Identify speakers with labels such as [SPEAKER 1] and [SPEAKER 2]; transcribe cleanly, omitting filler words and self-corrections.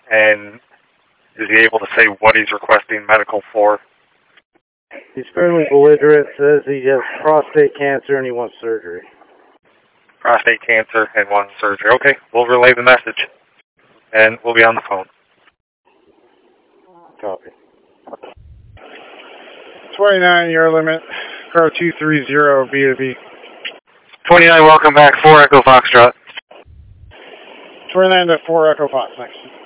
[SPEAKER 1] And is he able to say what he's requesting medical for?
[SPEAKER 2] He's fairly belligerent, says he has prostate cancer and he wants surgery.
[SPEAKER 1] Prostate cancer and wants surgery. Okay, we'll relay the message. And we'll be on the phone.
[SPEAKER 2] Copy.
[SPEAKER 3] 29, your limit. Car 230, B2B.
[SPEAKER 1] 29, welcome back. 4 Echo Foxtrot.
[SPEAKER 3] 29 to 4 Echo Fox, next.